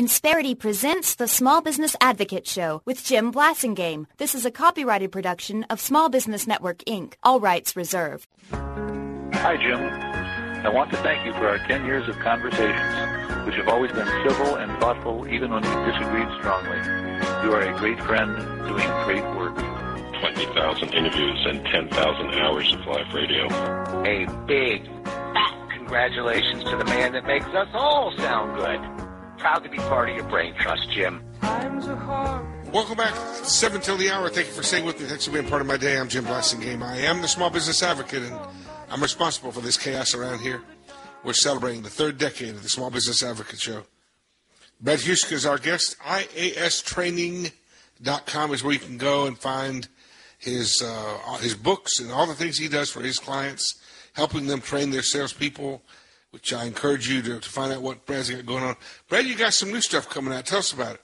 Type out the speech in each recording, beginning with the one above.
Insperity presents the Small Business Advocate Show with Jim Blasingame. This is a copyrighted production of Small Business Network, Inc. All rights reserved. Hi, Jim. I want to thank you for our 10 years of conversations, which have always been civil and thoughtful, even when we disagreed strongly. You are a great friend doing great work. 20,000 interviews and 10,000 hours of live radio. A big, fat congratulations to the man that makes us all sound good. Proud to be part of your brain trust, Jim. Welcome back. 7 till the hour. Thank you for staying with me. Thanks for being part of my day. I'm Jim Blasingame. I am the Small Business Advocate, and I'm responsible for this chaos around here. We're celebrating the third decade of the Small Business Advocate Show. Brad Huska is our guest. IAStraining.com is where you can go and find his books and all the things he does for his clients, helping them train their salespeople, which I encourage you to find out what Brad's got going on. Brad, you got some new stuff coming out. Tell us about it.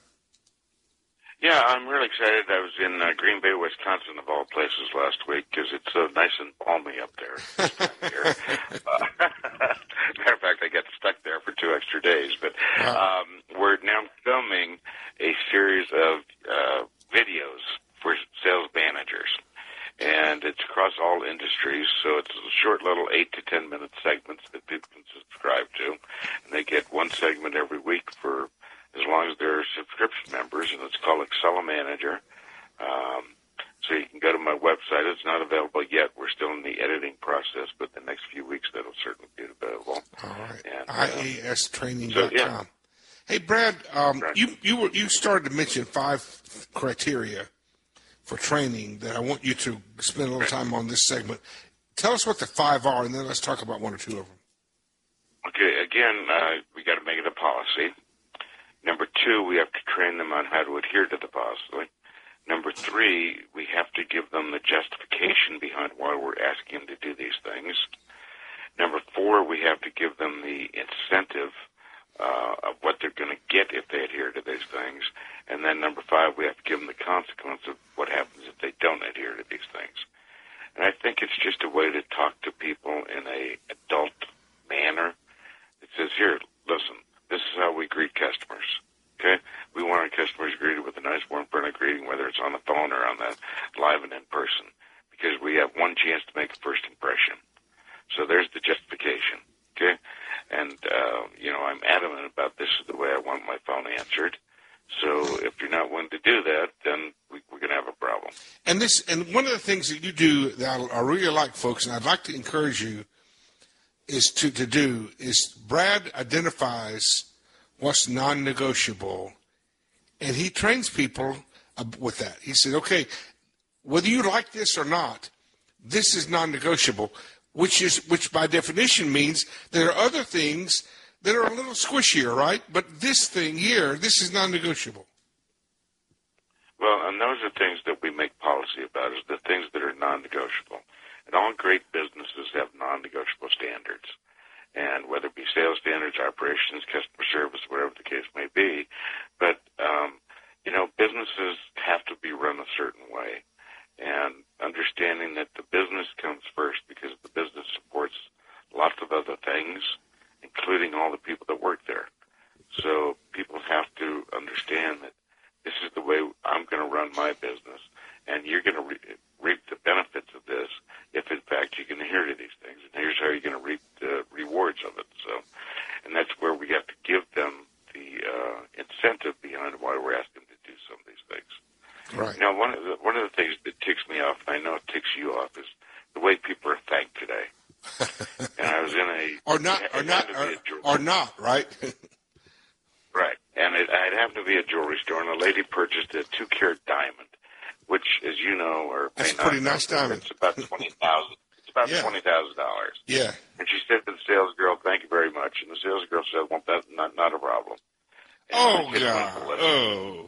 Yeah, I'm really excited. I was in Green Bay, Wisconsin, of all places, last week because it's so nice and balmy up there this time of year. Matter of fact, I got stuck there for 2 extra days. But we're now filming a series of videos for sales managers. And it's across all industries, so it's short little 8 to 10 minute segments that people can subscribe to. And they get one segment every week for as long as they're subscription members, and it's called Excel Manager. So you can go to my website. It's not available yet. We're still in the editing process, but the next few weeks that'll certainly be available. All right. And, IAStraining.com. So, yeah. Hey, Brad, you started to mention 5 criteria for training that I want you to spend a little time on this segment. Tell us what the 5 are, and then let's talk about 1 or 2 of them. Okay, again, we got to make it a policy. Number 2, we have to train them on how to adhere to the policy. Number 3, we have to give them the justification behind why we're asking them to do these things. Number 4, we have to give them the incentive of what they're going to get if they adhere to these things. And then number 5, we have to give them the consequence of what happens if they don't adhere to these things. And I think it's just a way to talk to people in a adult manner. It says, here, listen, this is how we greet customers, okay? We want our customers greeted with a nice, warm-friendly greeting, whether it's on the phone or on the live and in person, because we have one chance to make a first impression. So there's the justification, okay? And, I'm adamant about this is the way I want my phone answered. So if you're not willing to do that, then we're going to have a problem. And one of the things that you do that I really like, folks, and I'd like to encourage you is to do is Brad identifies what's non-negotiable, and he trains people with that. He said, okay, whether you like this or not, this is non-negotiable, which by definition means there are other things that are a little squishier, right? But this thing here, this is non-negotiable. Well, and those are things that we make policy about, is the things that are non-negotiable. And all great businesses have non-negotiable standards. And whether it be sales standards, operations, customer service, whatever the case may be. But, businesses have to be run a certain way. And understanding that the business comes first because the business supports lots of other things, including all the people that work there. So people have to understand that this is the way I'm going to run my business, and you're going to reap the benefits of this if, in fact, you can adhere to these things. And here's how you're going to reap the rewards of it. So, and that's where we have to give them the incentive behind why we're asking them to do some of these things. Right. Now, one of the things that ticks me off, and I know it ticks you off, is the way people are thanked today. And I was in a or not, right? Right, and it happened to be a jewelry store, and a lady purchased a 2-carat diamond, which, as you know, that's a pretty nice diamond. It's about $20,000. It's about $20,000. Yeah. And she said to the sales girl, "Thank you very much." And the sales girl said, "Well, that's not a problem." And God!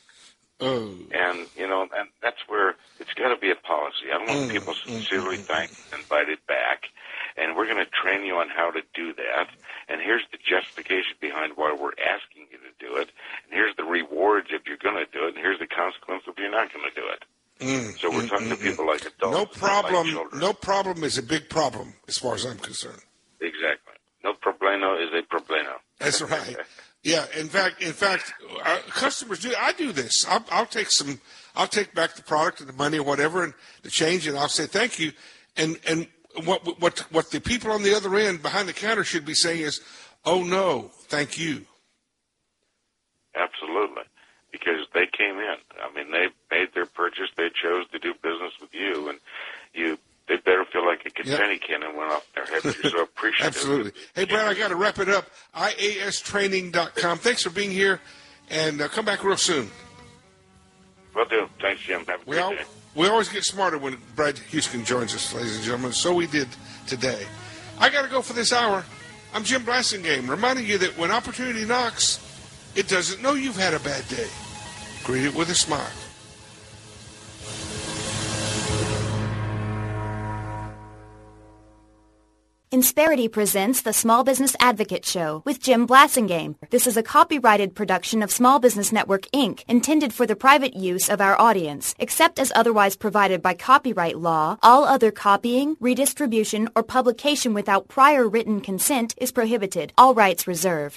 And and that's where it's got to be a policy. I don't want people sincerely thanked and invited back. And we're going to train you on how to do that. And here's the justification behind why we're asking you to do it. And here's the rewards if you're going to do it. And here's the consequence if you're not going to do it. So we're talking to people like adults. No problem. Like children. No problem is a big problem as far as I'm concerned. Exactly. No problema is a problema. That's right. Yeah, in fact, customers do. I do this. I'll take back the product and the money or whatever and the change, and I'll say thank you. And what the people on the other end behind the counter should be saying is, oh no, thank you. Absolutely, because they came in. I mean, they made their purchase. They chose to do business with you, and they better feel like a confetti cannon went off their head. You're so appreciative. Absolutely. Hey, Brad, I got to wrap it up. IAStraining.com. Thanks for being here, and come back real soon. Will do. Thanks, Jim. Have a great day. We always get smarter when Brad Houston joins us, ladies and gentlemen. So we did today. I got to go for this hour. I'm Jim Blasingame, reminding you that when opportunity knocks, it doesn't know you've had a bad day. Greet it with a smile. Insperity presents the Small Business Advocate Show with Jim Blasingame. This is a copyrighted production of Small Business Network, Inc., intended for the private use of our audience. Except as otherwise provided by copyright law, all other copying, redistribution, or publication without prior written consent is prohibited. All rights reserved.